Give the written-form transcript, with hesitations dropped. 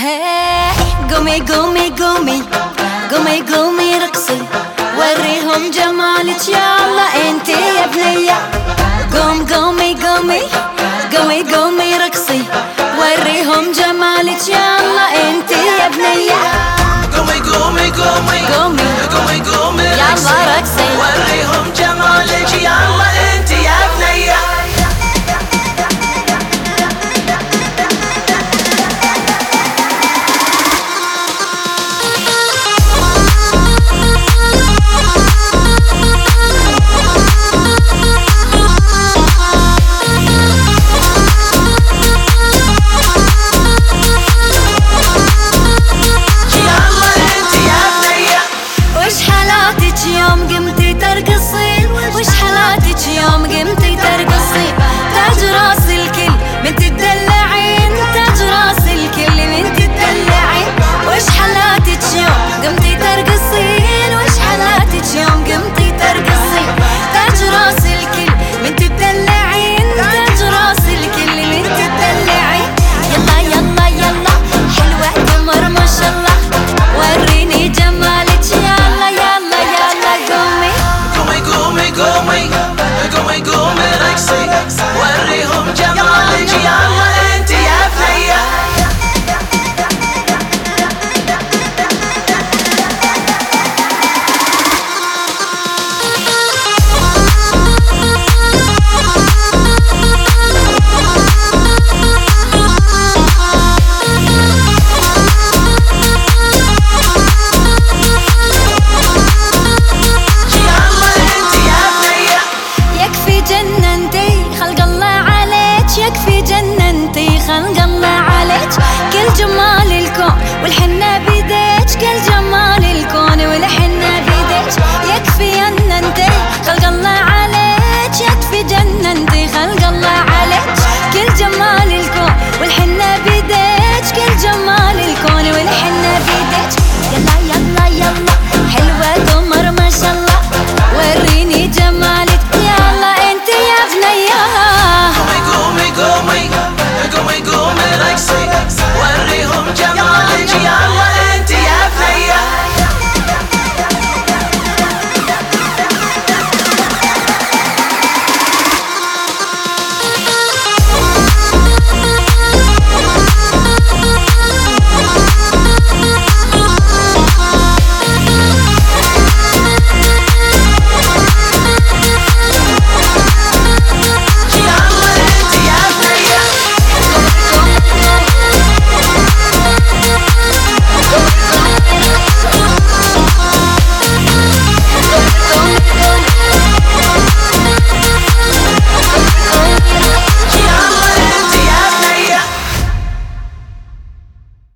هاي قومي قومي قومي قومي قومي رقصي، وريهم جمالك يلا انتي يا بنية. قوم قومي قومي قومي قومي رقصي، وريهم جمالك يلا انتي يا بنية. قومي قومي قومي قومي قومي قومي يلا رقصي، وريهم جمالك يلا انتي يا بنية. يوم قمتي ترقصين وش حالاتك يوم قمتي ترقصين، تاج راس الكل من تدلعين، تاج راس الكل من تدلعين. وش حالاتك يوم قمتي ترقصين، وش حالاتك يوم قمتي ترقصين، تاج راس الكل من تدلعين، تاج راس الكل من تدلعين. يلا يلا يلا حلوة تمر ما شاء الله، وريني جمالك يلا يلا يلا. قومي قومي قومي قومي قومي رقصي، وريهم جمالك يلا انتي يا بنية. يكفي جننتي خلق الله عليك، كل جمال الكون والحنة